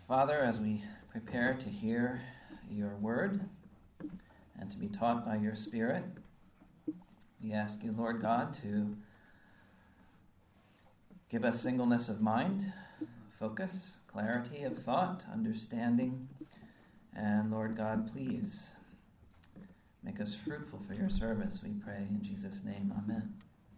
Father, as we prepare to hear your word and to be taught by your Spirit, we ask you, Lord God, to give us singleness of mind, focus, clarity of thought, understanding, and Lord God, please make us fruitful for your service, we pray in Jesus' name. Amen.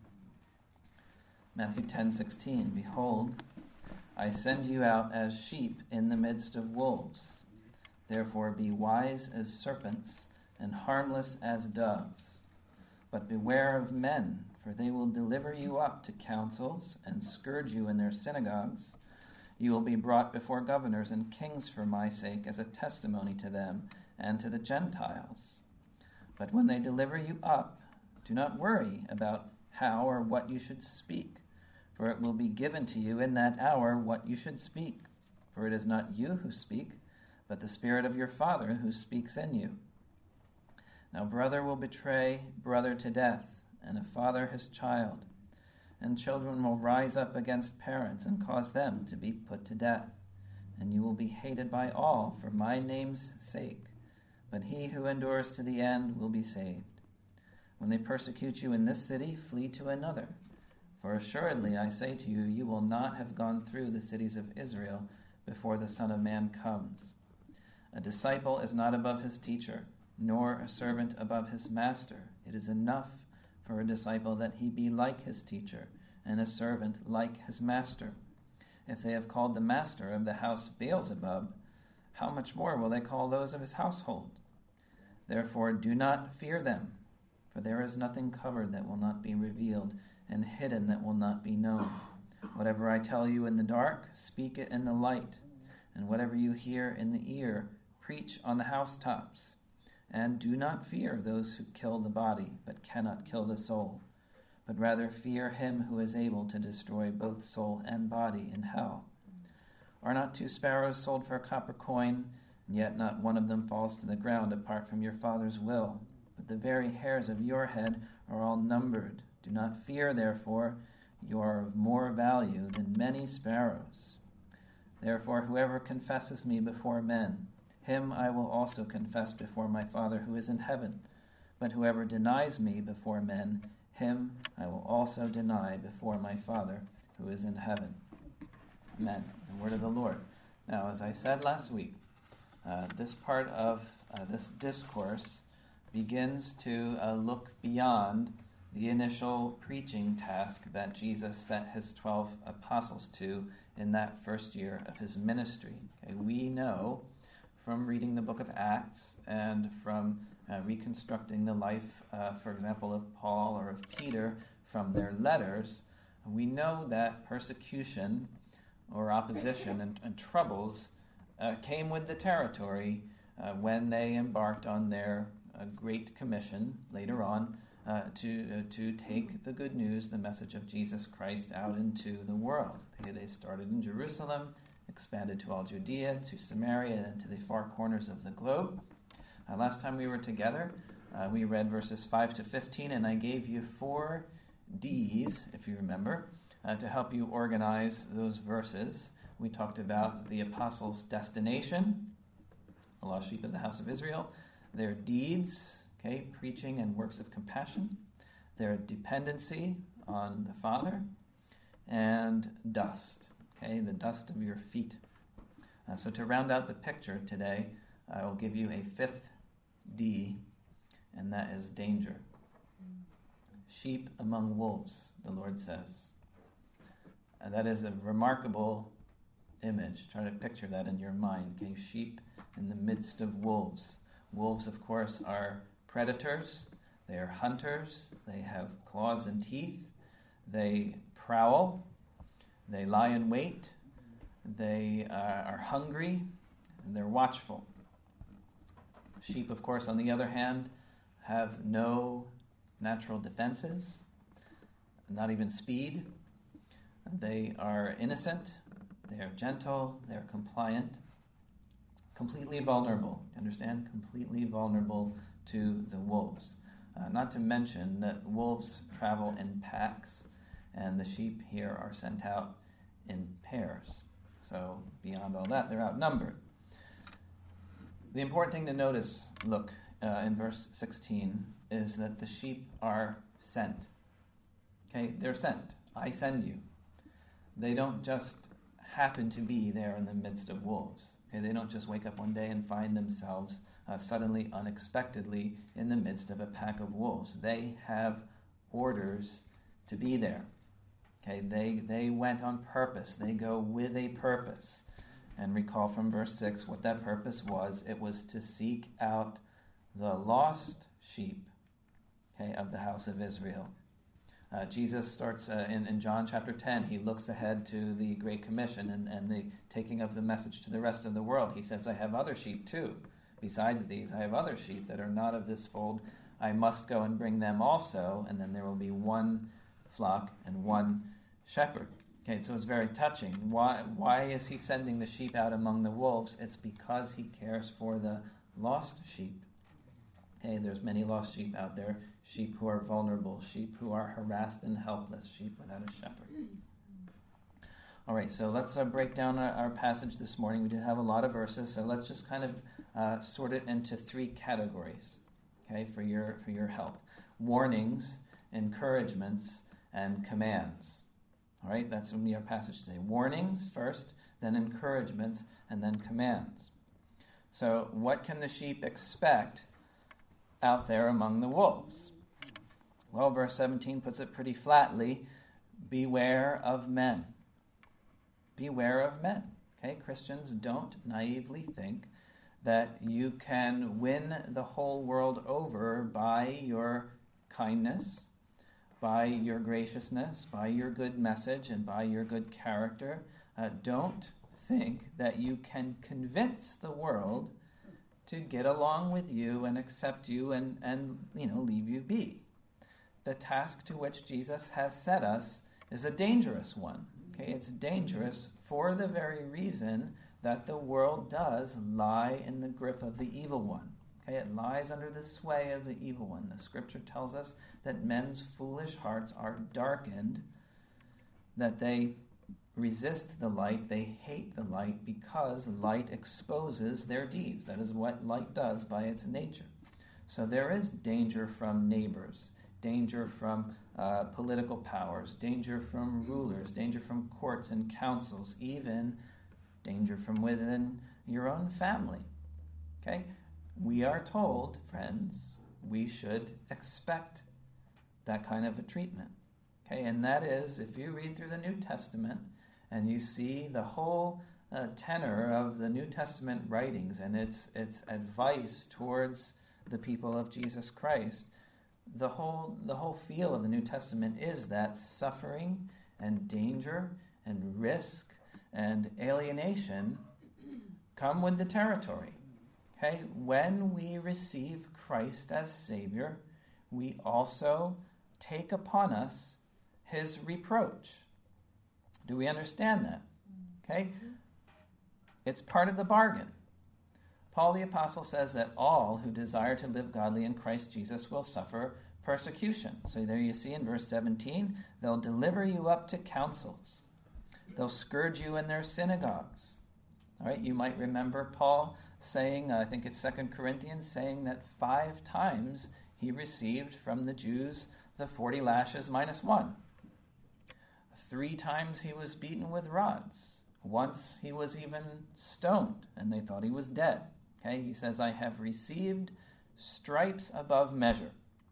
Matthew 10:16, Behold, I send you out as sheep in the midst of wolves. Therefore be wise as serpents and harmless as doves. But beware of men, for they will deliver you up to councils and scourge you in their synagogues. You will be brought before governors and kings for my sake as a testimony to them and to the Gentiles. But when they deliver you up, do not worry about how or what you should speak, for it will be given to you in that hour what you should speak. For it is not you who speak, but the Spirit of your Father who speaks in you. Now brother will betray brother to death, and a father his child. And children will rise up against parents and cause them to be put to death. And you will be hated by all for my name's sake. But he who endures to the end will be saved. When they persecute you in this city, flee to another. For assuredly I say to you, you will not have gone through the cities of Israel before the Son of Man comes. A disciple is not above his teacher, nor a servant above his master. It is enough for a disciple that he be like his teacher, and a servant like his master. If they have called the master of the house Beelzebub, how much more will they call those of his household? Therefore do not fear them, for there is nothing covered that will not be revealed, and hidden that will not be known. Whatever I tell you in the dark, speak it in the light, and whatever you hear in the ear, preach on the housetops. And do not fear those who kill the body, but cannot kill the soul, but rather fear him who is able to destroy both soul and body in hell. Are not 2 sparrows sold for a copper coin, and yet not one of them falls to the ground apart from your Father's will? But the very hairs of your head are all numbered. Do not fear, therefore, you are of more value than many sparrows. Therefore, whoever confesses me before men, him I will also confess before my Father who is in heaven. But whoever denies me before men, him I will also deny before my Father who is in heaven. Amen. The word of the Lord. Now, as I said last week, this part of this discourse begins to look beyond the initial preaching task that Jesus set his 12 apostles to in that first year of his ministry. Okay, we know from reading the book of Acts and from reconstructing the life, for example, of Paul or of Peter from their letters, we know that persecution or opposition and troubles came with the territory when they embarked on their Great Commission later on to take the good news, the message of Jesus Christ, out into the world. They started in Jerusalem, expanded to all Judea, to Samaria, and to the far corners of the globe. Last time we were together, we read verses 5 to 15, and I gave you 4 D's, if you remember, to help you organize those verses. We talked about the apostles' destination, the lost sheep of the house of Israel, their deeds, preaching and works of compassion, their dependency on the Father, and dust, the dust of your feet. So to round out the picture today, I will give you a 5th D, and that is danger. Sheep among wolves, the Lord says. And that is a remarkable image. Try to picture that in your mind. Sheep in the midst of wolves. Wolves, of course, are predators. They are hunters. They have claws and teeth. They prowl. They lie in wait. They are hungry, and they're watchful. Sheep, of course, on the other hand, have no natural defenses, not even speed. They are innocent. They are gentle. They are compliant. Completely vulnerable. Understand? Completely vulnerable to the wolves. Not to mention that wolves travel in packs, and the sheep here are sent out in pairs. So beyond all that, they're outnumbered. The important thing to notice, look, in verse 16, is that the sheep are sent. Okay, they're sent. I send you. They don't just happen to be there in the midst of wolves. Okay, they don't just wake up one day and find themselves suddenly, unexpectedly, in the midst of a pack of wolves. They have orders to be there. Okay, they went on purpose. They go with a purpose. And recall from verse 6 what that purpose was. It was to seek out the lost sheep, okay, of the house of Israel. Jesus starts in John chapter 10. He looks ahead to the Great Commission and the taking of the message to the rest of the world. He says, I have other sheep too. Besides these, I have other sheep that are not of this fold. I must go and bring them also, and then there will be one flock and one shepherd. Okay, so it's very touching. Why is he sending the sheep out among the wolves? It's because he cares for the lost sheep. Okay, there's many lost sheep out there. Sheep who are vulnerable, sheep who are harassed and helpless, sheep without a shepherd. All right, so let's break down our passage this morning. We did have a lot of verses, so let's just kind of sort it into three categories, okay, for your help. Warnings, encouragements, and commands. All right, that's going to be our passage today. Warnings first, then encouragements, and then commands. So what can the sheep expect out there among the wolves? Well, verse 17 puts it pretty flatly. Beware of men. Beware of men. Okay, Christians, don't naively think that you can win the whole world over by your kindness, by your graciousness, by your good message, and by your good character. Don't think that you can convince the world to get along with you and accept you and leave you be. The task to which Jesus has set us is a dangerous one. Okay, it's dangerous for the very reason that the world does lie in the grip of the evil one. Okay, it lies under the sway of the evil one. The scripture tells us that men's foolish hearts are darkened, that they resist the light, they hate the light because light exposes their deeds. That is what light does by its nature. So there is danger from neighbors, danger from political powers, danger from rulers, danger from courts and councils, even danger from within your own family. Okay? We are told, friends, we should expect that kind of a treatment. Okay? And that is, if you read through the New Testament and you see the whole tenor of the New Testament writings and its advice towards the people of Jesus Christ, the whole feel of the New Testament is that suffering and danger and risk and alienation come with the territory. Okay? When we receive Christ as Savior, we also take upon us his reproach. Do we understand that? Okay? It's part of the bargain. Paul the Apostle says that all who desire to live godly in Christ Jesus will suffer persecution. So there you see in verse 17, they'll deliver you up to councils. They'll scourge you in their synagogues. All right, you might remember Paul saying, I think it's 2 Corinthians, saying that 5 times he received from the Jews the 40 lashes minus 1. 3 times he was beaten with rods. Once he was even stoned, and they thought he was dead. Okay, he says, I have received stripes above measure.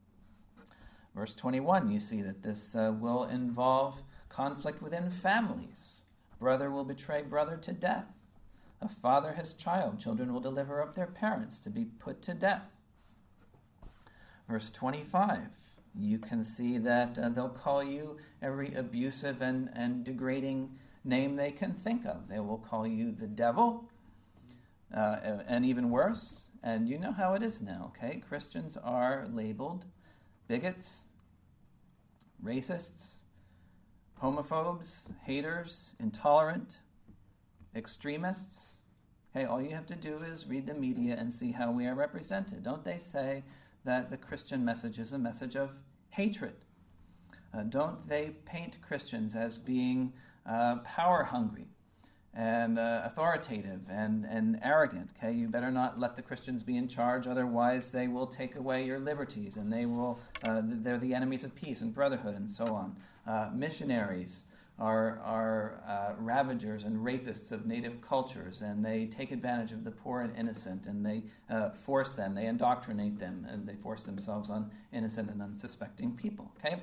Verse 21, you see that this will involve conflict within families. Brother will betray brother to death. A father his child. Children will deliver up their parents to be put to death. Verse 25, you can see that they'll call you every abusive and degrading name they can think of. They will call you the devil, and even worse. And you know how it is now, okay? Christians are labeled bigots, racists, homophobes, haters, intolerant, extremists. Okay, all you have to do is read the media and see how we are represented. Don't they say that the Christian message is a message of hatred? Don't they paint Christians as being power hungry, and authoritative and arrogant. Okay, you better not let the Christians be in charge, otherwise they will take away your liberties, and they're the enemies of peace and brotherhood, and so on. Missionaries are ravagers and rapists of native cultures, and they take advantage of the poor and innocent, and they force them, they indoctrinate them, and they force themselves on innocent and unsuspecting people. Okay.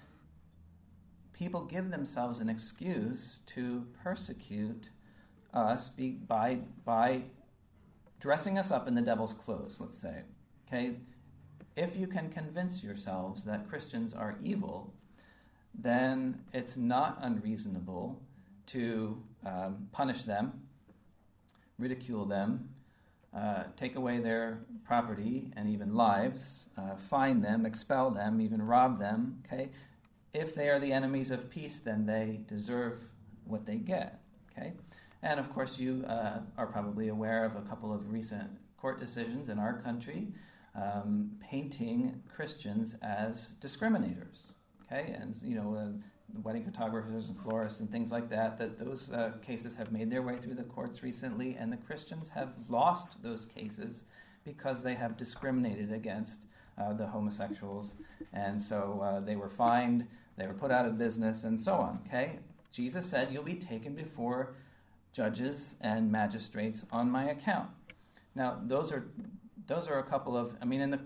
People give themselves an excuse to persecute us by dressing us up in the devil's clothes, let's say. Okay? If you can convince yourselves that Christians are evil, then it's not unreasonable to punish them, ridicule them, take away their property and even lives, fine them, expel them, even rob them. Okay? If they are the enemies of peace, then they deserve what they get. Okay? And of course, you are probably aware of a couple of recent court decisions in our country painting Christians as discriminators. Okay? And, wedding photographers and florists and things like that, those cases have made their way through the courts recently, and the Christians have lost those cases because they have discriminated against the homosexuals. And so they were fined, they were put out of business, and so on. Okay? Jesus said, "You'll be taken before judges and magistrates on my account." Now, those are a couple of,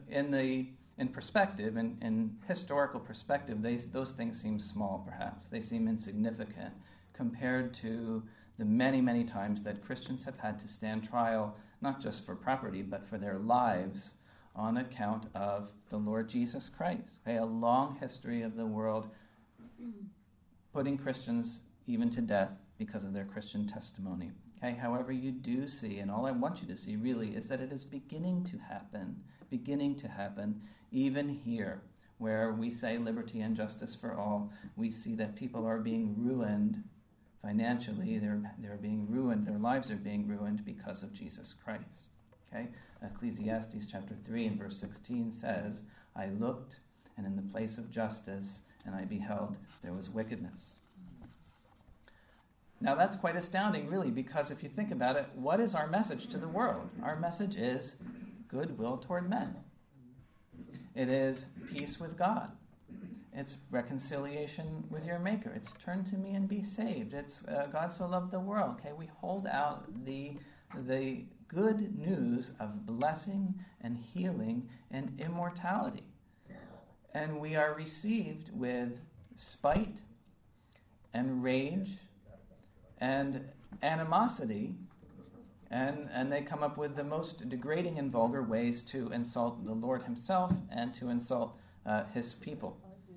in perspective, in historical perspective, those things seem small, perhaps. They seem insignificant compared to the many, many times that Christians have had to stand trial, not just for property, but for their lives on account of the Lord Jesus Christ. Okay, a long history of the world putting Christians even to death because of their Christian testimony. Okay, however, you do see, and all I want you to see really, is that it is beginning to happen even here, where we say liberty and justice for all. We see that people are being ruined financially, they're being ruined, their lives are being ruined because of Jesus Christ. Okay? Ecclesiastes chapter 3 and verse 16 says, "I looked, and in the place of justice, and I beheld there was wickedness." Now that's quite astounding, really, because if you think about it, what is our message to the world? Our message is goodwill toward men. It is peace with God. It's reconciliation with your Maker. It's turn to me and be saved. It's God so loved the world. Okay, we hold out the good news of blessing and healing and immortality. And we are received with spite and rage and animosity, and they come up with the most degrading and vulgar ways to insult the Lord himself and to insult his people.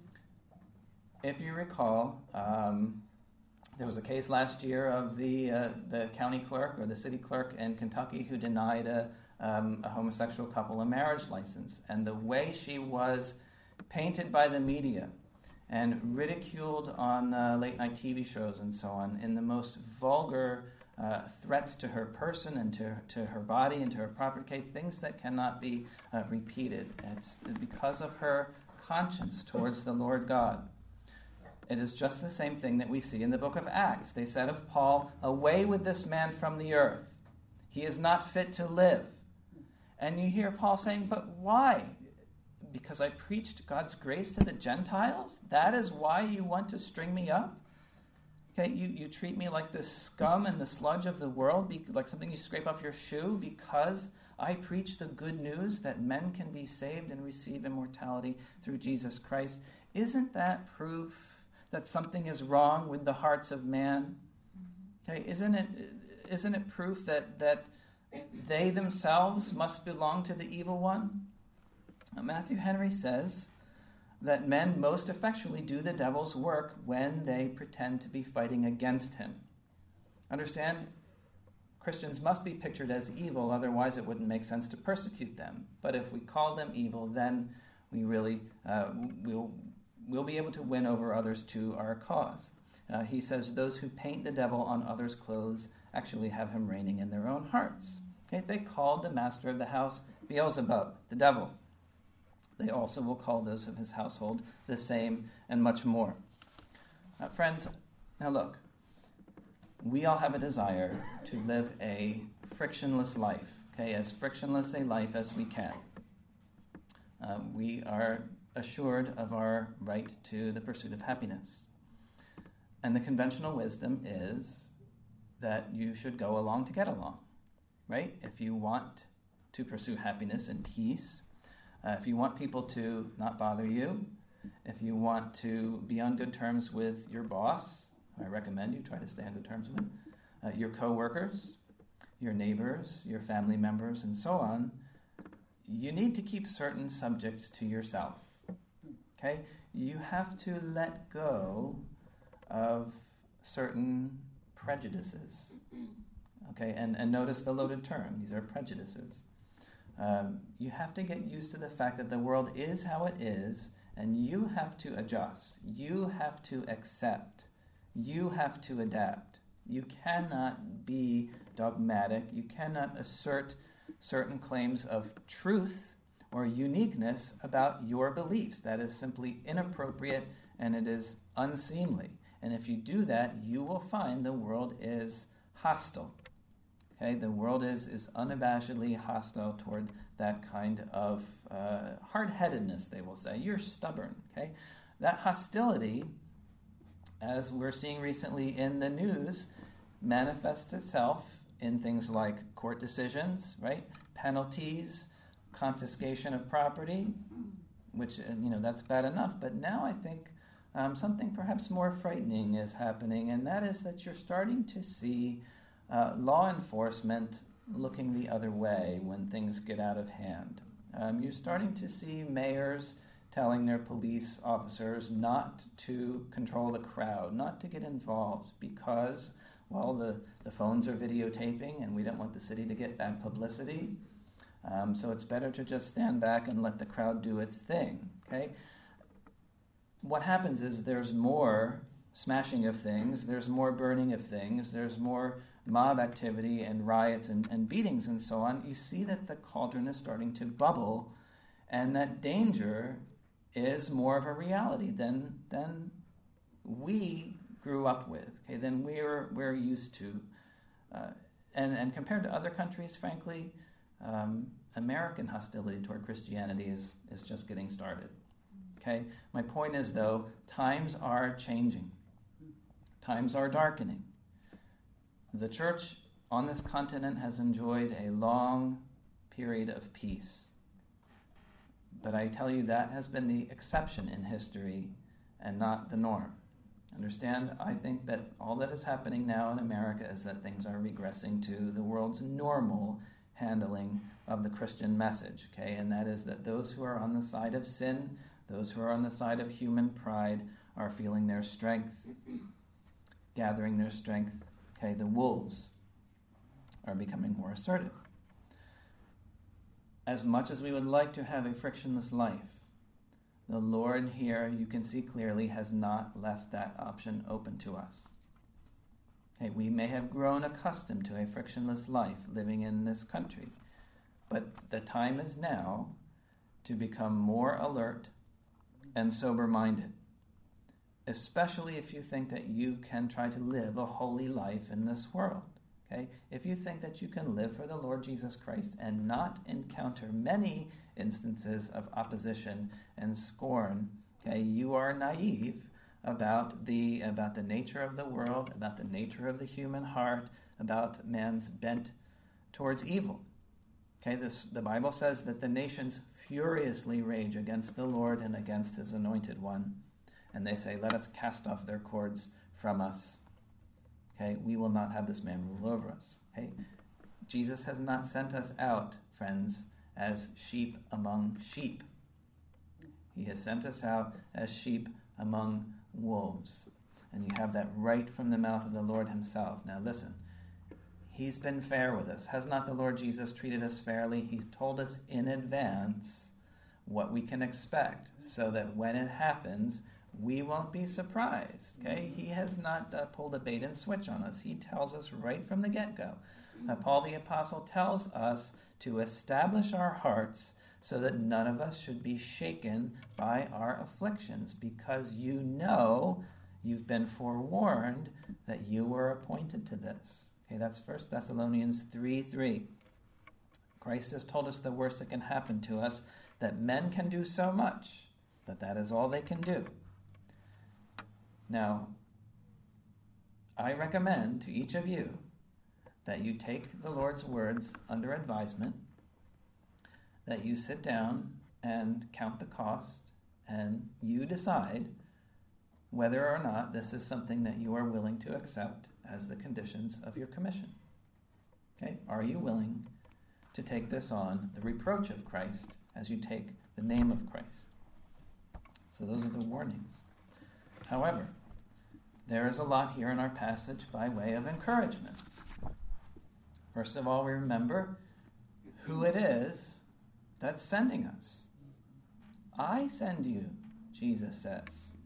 If you recall, there was a case last year of the county clerk or the city clerk in Kentucky who denied a homosexual couple a marriage license. And the way she was painted by the media and ridiculed on late-night TV shows and so on in the most vulgar threats to her person and to her body and to her property, things that cannot be repeated. It's because of her conscience towards the Lord God. It is just the same thing that we see in the book of Acts. They said of Paul, "Away with this man from the earth. He is not fit to live." And you hear Paul saying, "But why? Because I preached God's grace to the Gentiles? That is why you want to string me up? Okay, you treat me like the scum and the sludge of the world, like something you scrape off your shoe, because I preach the good news that men can be saved and receive immortality through Jesus Christ. Isn't that proof that something is wrong with the hearts of man? Okay, isn't it proof that they themselves must belong to the evil one?" Matthew Henry says that men most effectually do the devil's work when they pretend to be fighting against him. Understand, Christians must be pictured as evil, otherwise it wouldn't make sense to persecute them. But if we call them evil, then we really we'll be able to win over others to our cause. He says those who paint the devil on others' clothes actually have him reigning in their own hearts. Okay? They called the master of the house Beelzebub, the devil. They also will call those of his household the same and much more. Friends, now look, we all have a desire to live a frictionless life, okay, as frictionless a life as we can. We are assured of our right to the pursuit of happiness. And the conventional wisdom is that you should go along to get along, right? If you want to pursue happiness and peace, if you want people to not bother you, if you want to be on good terms with your boss, I recommend you try to stay on good terms with your coworkers, your neighbors, your family members, and so on. You need to keep certain subjects to yourself, okay? You have to let go of certain prejudices, okay? And notice the loaded term. These are prejudices. You have to get used to the fact that the world is how it is, and you have to adjust. You have to accept. You have to adapt. You cannot be dogmatic. You cannot assert certain claims of truth or uniqueness about your beliefs. That is simply inappropriate, and it is unseemly. And if you do that, you will find the world is hostile. Okay, the world is unabashedly hostile toward that kind of hard-headedness, they will say. You're stubborn, okay? That hostility, as we're seeing recently in the news, manifests itself in things like court decisions, right? Penalties, confiscation of property, which, that's bad enough. But now I think something perhaps more frightening is happening, and that is that you're starting to see law enforcement looking the other way when things get out of hand. You're starting to see mayors telling their police officers not to control the crowd, not to get involved because, well, the phones are videotaping and we don't want the city to get bad publicity. So it's better to just stand back and let the crowd do its thing, okay? What happens is there's more smashing of things, there's more burning of things, there's more mob activity and riots and beatings and so on. You see that the cauldron is starting to bubble, and that danger is more of a reality than we grew up with, okay, than we're used to. And compared to other countries, frankly, American hostility toward Christianity is just getting started. Okay? My point is, though, times are changing. Times are darkening. The church on this continent has enjoyed a long period of peace. But I tell you, that has been the exception in history and not the norm. Understand? I think that all that is happening now in America is that things are regressing to the world's normal handling of the Christian message, okay? And that is that those who are on the side of sin, those who are on the side of human pride, are feeling their strength, gathering their strength. Okay, the wolves are becoming more assertive. As much as we would like to have a frictionless life, the Lord here, you can see clearly, has not left that option open to us. Okay, we may have grown accustomed to a frictionless life living in this country, but the time is now to become more alert and sober-minded, especially if you think that you can try to live a holy life in this world. Okay? If you think that you can live for the Lord Jesus Christ and not encounter many instances of opposition and scorn, okay, you are naive about the nature of the world, about the nature of the human heart, about man's bent towards evil. Okay, the Bible says that the nations furiously rage against the Lord and against his anointed one. And they say, let us cast off their cords from us. Okay, we will not have this man rule over us. Okay, Jesus has not sent us out, friends, as sheep among sheep. He has sent us out as sheep among wolves. And you have that right from the mouth of the Lord himself. Now listen, he's been fair with us. Has not the Lord Jesus treated us fairly? He's told us in advance what we can expect so that when it happens, we won't be surprised. Okay? He has not pulled a bait and switch on us. He tells us right from the get-go. Paul the Apostle tells us to establish our hearts so that none of us should be shaken by our afflictions, because you know You've been forewarned that you were appointed to this. Okay, that's 1 Thessalonians 3:3. Christ has told us the worst that can happen to us, that men can do so much, but that is all they can do. Now, I recommend to each of you that you take the Lord's words under advisement, that you sit down and count the cost, and you decide whether or not this is something that you are willing to accept as the conditions of your commission. Okay? Are you willing to take this on, the reproach of Christ, as you take the name of Christ? So those are the warnings. However, there is a lot here in our passage by way of encouragement. First of all, we remember who it is that's sending us. I send you, Jesus says.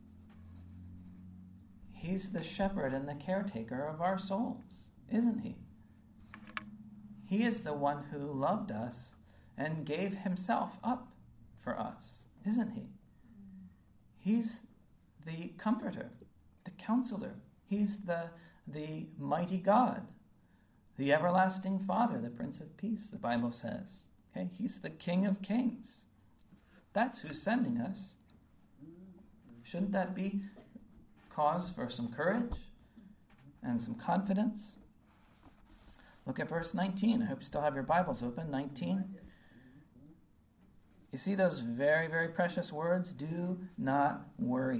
He's the shepherd and the caretaker of our souls, isn't he? He is the one who loved us and gave himself up for us, isn't he? He's the comforter, the counselor. He's the mighty God, the everlasting Father, the Prince of Peace, the Bible says. Okay? He's the King of Kings. That's who's sending us. Shouldn't that be cause for some courage and some confidence? Look at verse 19. I hope you still have your Bibles open. 19. You see those very, very precious words? Do not worry.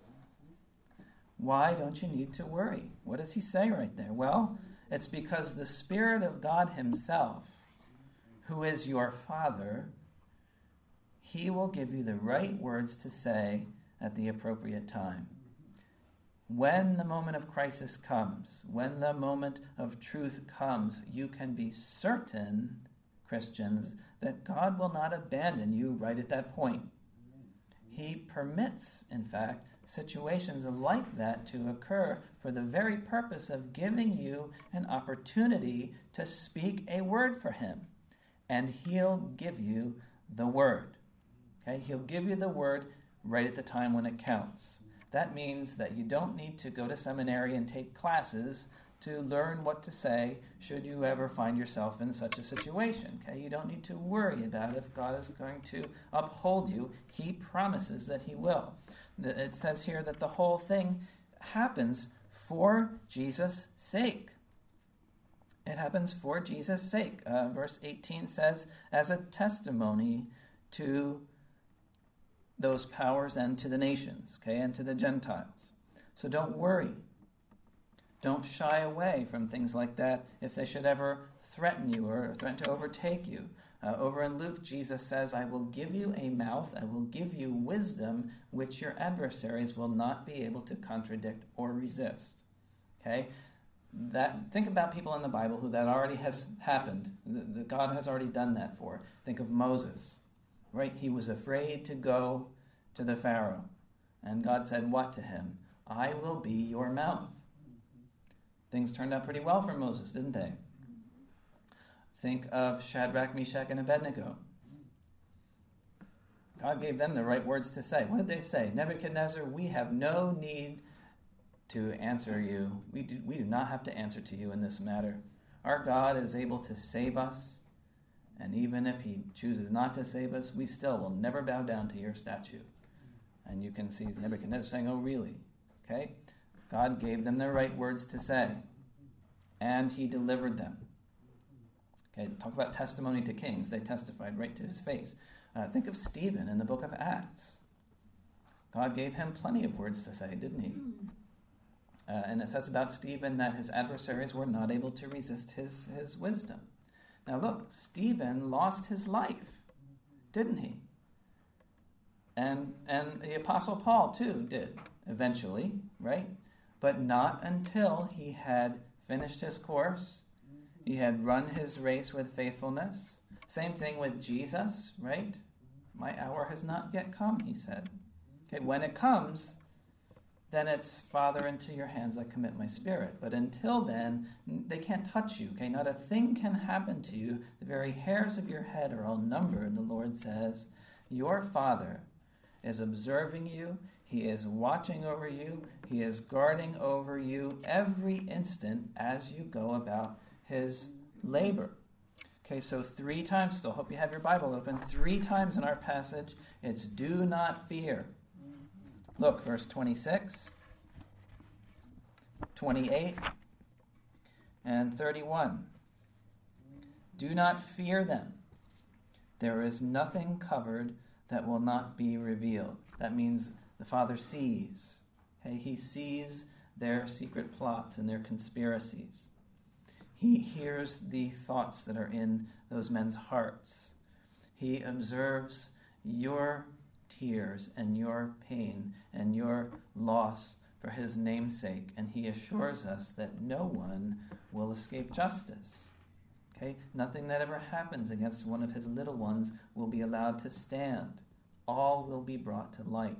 Why don't you need to worry? What does he say right there? Well, it's because the Spirit of God himself, who is your Father, he will give you the right words to say at the appropriate time. When the moment of crisis comes, when the moment of truth comes, you can be certain, Christians, that God will not abandon you right at that point. He permits, in fact, situations like that to occur for the very purpose of giving you an opportunity to speak a word for him. And he'll give you the word. Okay? He'll give you the word right at the time when it counts. That means that you don't need to go to seminary and take classes to learn what to say should you ever find yourself in such a situation. Okay? You don't need to worry about if God is going to uphold you. He promises that he will. It says here that the whole thing happens for Jesus' sake. It happens for Jesus' sake. Verse 18 says, as a testimony to those powers and to the nations, okay, and to the Gentiles. So don't worry. Don't shy away from things like that if they should ever threaten you or threaten to overtake you. Over in Luke, Jesus says, I will give you a mouth, I will give you wisdom, which your adversaries will not be able to contradict or resist. Okay? Think about people in the Bible who that already has happened. God has already done that for. Think of Moses. Right? He was afraid to go to the Pharaoh. And God said what to him? I will be your mouth. Things turned out pretty well for Moses, didn't they? Think of Shadrach, Meshach, and Abednego. God gave them the right words to say. What did they say? Nebuchadnezzar, we have no need to answer you. We do not have to answer to you in this matter. Our God is able to save us. And even if he chooses not to save us, we still will never bow down to your statue. And you can see Nebuchadnezzar saying, oh, really? Okay? God gave them the right words to say. And he delivered them. Okay, talk about testimony to kings. They testified right to his face. Think of Stephen in the book of Acts. God gave him plenty of words to say, didn't he? And it says about Stephen that his adversaries were not able to resist his wisdom. Now look, Stephen lost his life, didn't he? And the Apostle Paul too did, eventually, right? But not until he had finished his course, he had run his race with faithfulness. Same thing with Jesus, right? My hour has not yet come, he said. Okay, when it comes, then it's, Father, into your hands I commit my spirit. But until then, they can't touch you. Okay, not a thing can happen to you. The very hairs of your head are all numbered. The Lord says, your Father is observing you. He is watching over you. He is guarding over you every instant as you go about his labor. Okay, so 3 times, still hope you have your Bible open, 3 times in our passage, it's do not fear. Look, verse 26, 28, and 31. Do not fear them. There is nothing covered that will not be revealed. That means the Father sees. Okay? He sees their secret plots and their conspiracies. He hears the thoughts that are in those men's hearts. He observes your tears and your pain and your loss for his namesake, and he assures us that no one will escape justice. Okay? Nothing that ever happens against one of his little ones will be allowed to stand. All will be brought to light.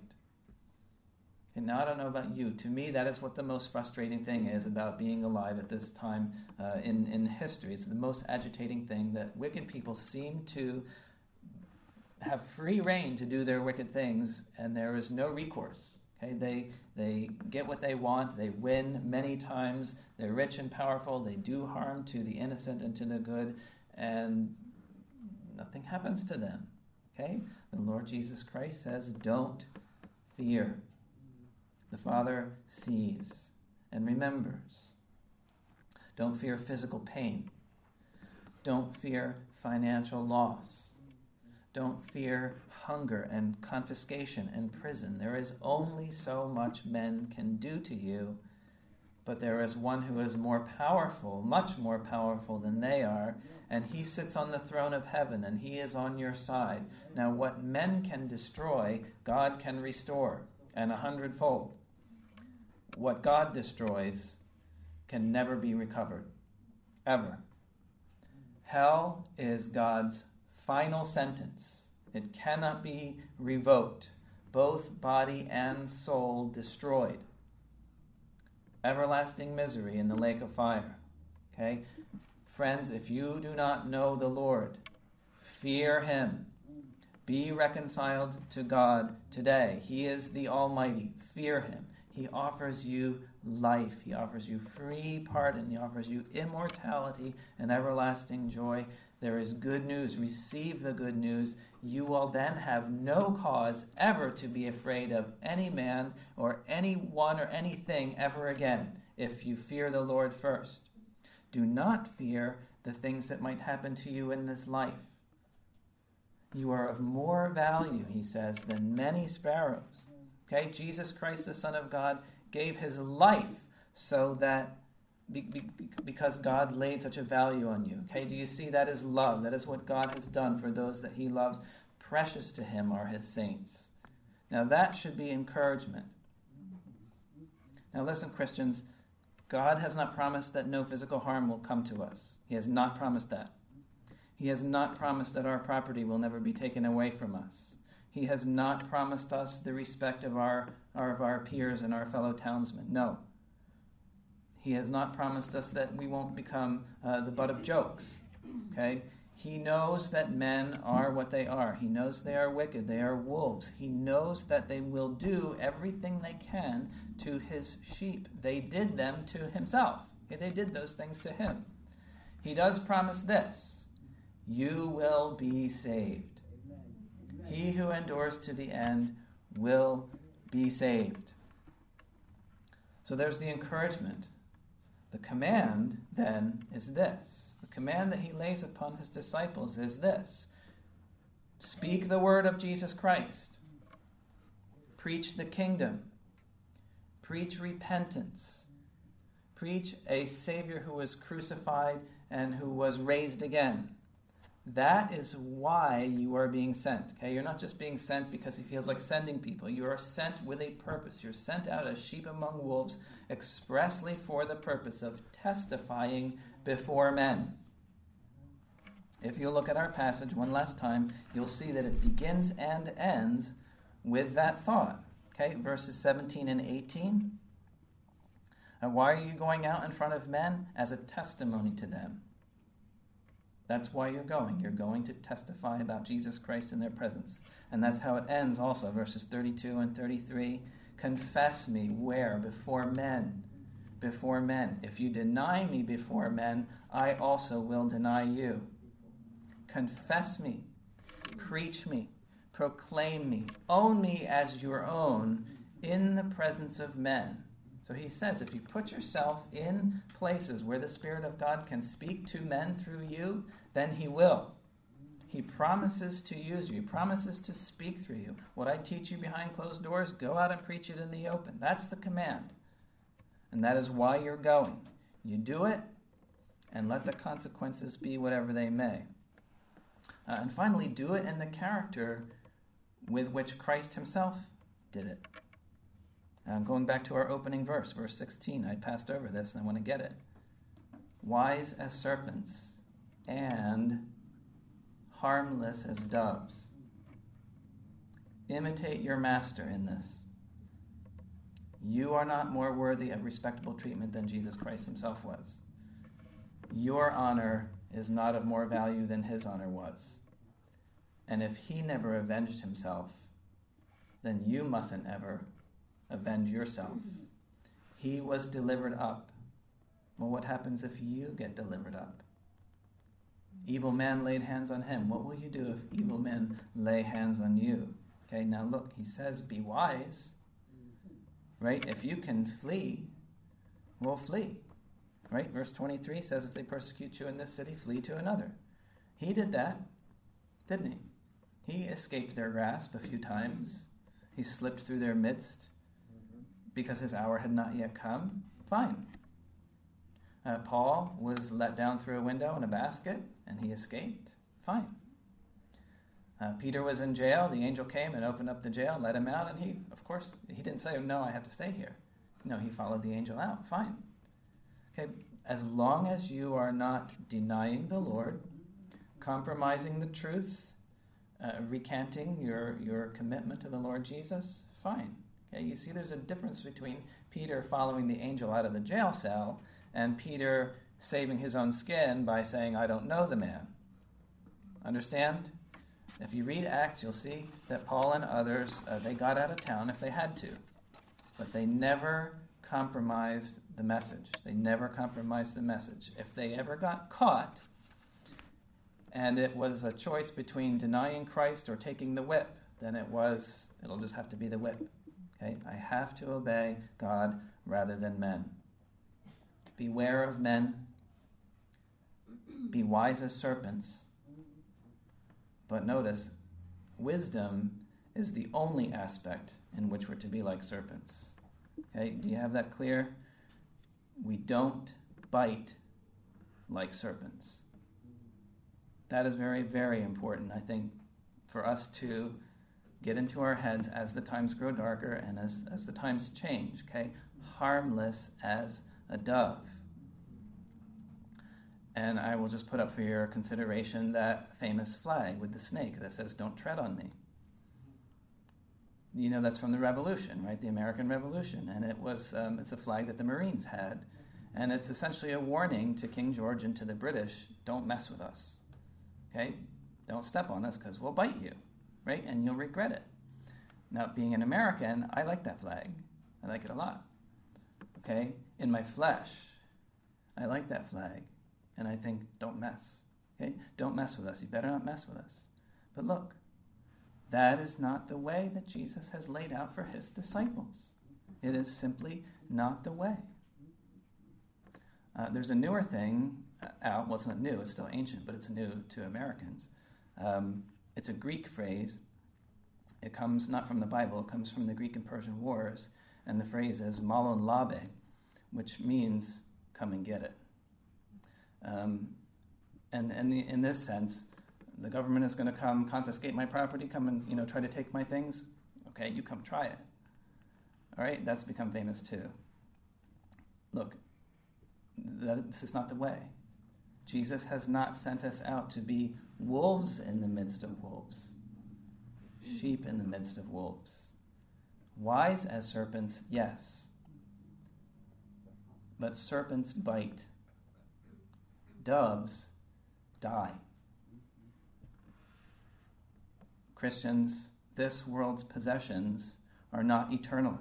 And now I don't know about you. To me, that is what the most frustrating thing is about being alive at this time in history. It's the most agitating thing, that wicked people seem to have free rein to do their wicked things, and there is no recourse. Okay? They get what they want. They win many times. They're rich and powerful. They do harm to the innocent and to the good, and nothing happens to them. Okay? The Lord Jesus Christ says, don't fear. The Father sees and remembers. Don't fear physical pain. Don't fear financial loss. Don't fear hunger and confiscation and prison. There is only so much men can do to you, but there is one who is more powerful, much more powerful than they are, and he sits on the throne of heaven, and he is on your side. Now, what men can destroy, God can restore, and 100-fold. What God destroys can never be recovered, ever. Hell is God's final sentence. It cannot be revoked, both body and soul destroyed. Everlasting misery in the lake of fire. Okay? Friends, if you do not know the Lord, fear him. Be reconciled to God today. He is the Almighty. Fear him. He offers you life. He offers you free pardon. He offers you immortality and everlasting joy. There is good news. Receive the good news. You will then have no cause ever to be afraid of any man or anyone or anything ever again if you fear the Lord first. Do not fear the things that might happen to you in this life. You are of more value, he says, than many sparrows. Okay, Jesus Christ, the Son of God, gave his life so that because God laid such a value on you. Okay, do you see that is love? That is what God has done for those that he loves. Precious to him are his saints. Now that should be encouragement. Now listen, Christians, God has not promised that no physical harm will come to us. He has not promised that. He has not promised that our property will never be taken away from us. He has not promised us the respect of our peers and our fellow townsmen. No. He has not promised us that we won't become the butt of jokes. Okay? He knows that men are what they are. He knows they are wicked. They are wolves. He knows that they will do everything they can to his sheep. They did them to himself. Okay? They did those things to him. He does promise this. You will be saved. He who endures to the end will be saved. So there's the encouragement. The command, then, is this. The command that he lays upon his disciples is this. Speak the word of Jesus Christ. Preach the kingdom. Preach repentance. Preach a Savior who was crucified and who was raised again. That is why you are being sent. Okay, you're not just being sent because he feels like sending people. You are sent with a purpose. You're sent out as sheep among wolves expressly for the purpose of testifying before men. If you look at our passage one last time, you'll see that it begins and ends with that thought. Okay, verses 17 and 18. And why are you going out in front of men? As a testimony to them. That's why you're going. You're going to testify about Jesus Christ in their presence. And that's how it ends also, verses 32 and 33. Confess me where? Before men. Before men. If you deny me before men, I also will deny you. Confess me. Preach me. Proclaim me. Own me as your own in the presence of men. So he says, if you put yourself in places where the Spirit of God can speak to men through you, then he will. He promises to use you. He promises to speak through you. What I teach you behind closed doors, go out and preach it in the open. That's the command. And that is why you're going. You do it, and let the consequences be whatever they may. And finally, do it in the character with which Christ himself did it. Going back to our opening verse, verse 16, I passed over this and I want to get it. Wise as serpents and harmless as doves. Imitate your master in this. You are not more worthy of respectable treatment than Jesus Christ himself was. Your honor is not of more value than his honor was. And if he never avenged himself, then you mustn't ever avenge yourself. He was delivered up. Well, what happens if you get delivered up? Evil men laid hands on him. What will you do if evil men lay hands on you? Okay, now look, he says, be wise. Right? If you can flee, well, flee. Right? Verse 23 says, if they persecute you in this city, flee to another. He did that, didn't he? He escaped their grasp a few times. He slipped through their midst because his hour had not yet come. Fine. Paul was let down through a window in a basket, and he escaped. Fine. Peter was in jail. The angel came and opened up the jail, let him out, and he didn't say, no, I have to stay here. No, he followed the angel out. Fine. Okay, as long as you are not denying the Lord, compromising the truth, recanting your commitment to the Lord Jesus, fine. Okay, you see there's a difference between Peter following the angel out of the jail cell and Peter saving his own skin by saying, I don't know the man. Understand? If you read Acts, you'll see that Paul and others, they got out of town if they had to. But they never compromised the message. They never compromised the message. If they ever got caught, and it was a choice between denying Christ or taking the whip, then it'll just have to be the whip. Okay? I have to obey God rather than men. Beware of men. Be wise as serpents. But notice, wisdom is the only aspect in which we're to be like serpents. Okay? Do you have that clear? We don't bite like serpents. That is very, very important, I think, for us to get into our heads as the times grow darker and as the times change. Okay? Harmless as a dove. And I will just put up for your consideration that famous flag with the snake that says, don't tread on me. You know, that's from the Revolution, right? The American Revolution. And it's a flag that the Marines had. And it's essentially a warning to King George and to the British, don't mess with us. Okay? Don't step on us because we'll bite you, right? And you'll regret it. Now, being an American, I like that flag. I like it a lot. Okay? In my flesh, I like that flag. And I think, don't mess. Okay? Don't mess with us. You better not mess with us. But look, that is not the way that Jesus has laid out for his disciples. It is simply not the way. There's a newer thing out. Well, it's not new. It's still ancient, but it's new to Americans. It's a Greek phrase. It comes not from the Bible. It comes from the Greek and Persian Wars. And the phrase is malon labe, which means come and get it. And in this sense, the government is going to come confiscate my property, come and try to take my things. Okay, you come try it. All right, that's become famous too. Look, this is not the way. Jesus has not sent us out to be wolves in the midst of wolves, sheep in the midst of wolves. Wise as serpents, yes, but serpents bite. Doves die. Christians, this world's possessions are not eternal.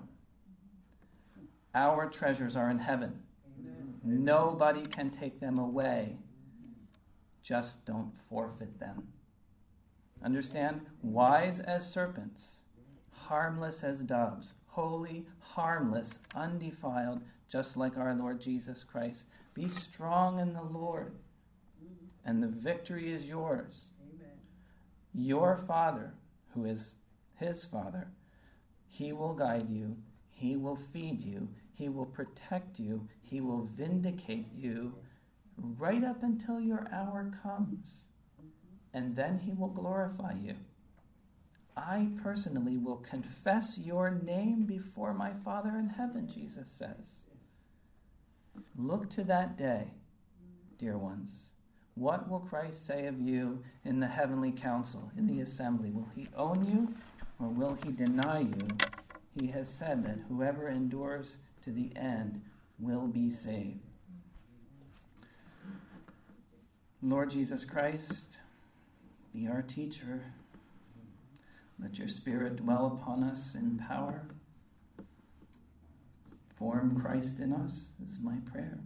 Our treasures are in heaven. Amen. Nobody can take them away. Just don't forfeit them. Understand? Wise as serpents, harmless as doves, holy, harmless, undefiled, just like our Lord Jesus Christ. Be strong in the Lord, and the victory is yours. Amen. Your Father, who is his Father, he will guide you, he will feed you, he will protect you, he will vindicate you right up until your hour comes. And then he will glorify you. I personally will confess your name before my Father in heaven, Jesus says. Look to that day, dear ones. What will Christ say of you in the heavenly council, in the assembly? Will he own you or will he deny you? He has said that whoever endures to the end will be saved. Lord Jesus Christ, be our teacher. Let your Spirit dwell upon us in power. Form Christ in us is my prayer.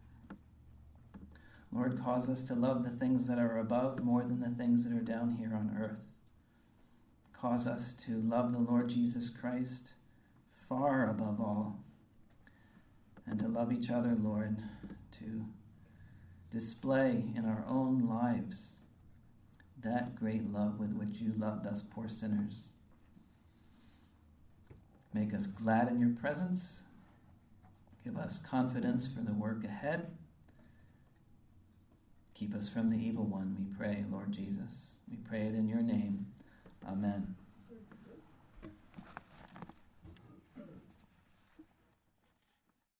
Lord, cause us to love the things that are above more than the things that are down here on earth. Cause us to love the Lord Jesus Christ far above all, and to love each other, Lord, to display in our own lives that great love with which you loved us poor sinners. Make us glad in your presence. Give us confidence for the work ahead. Keep us from the evil one, we pray, Lord Jesus. We pray it in your name. Amen.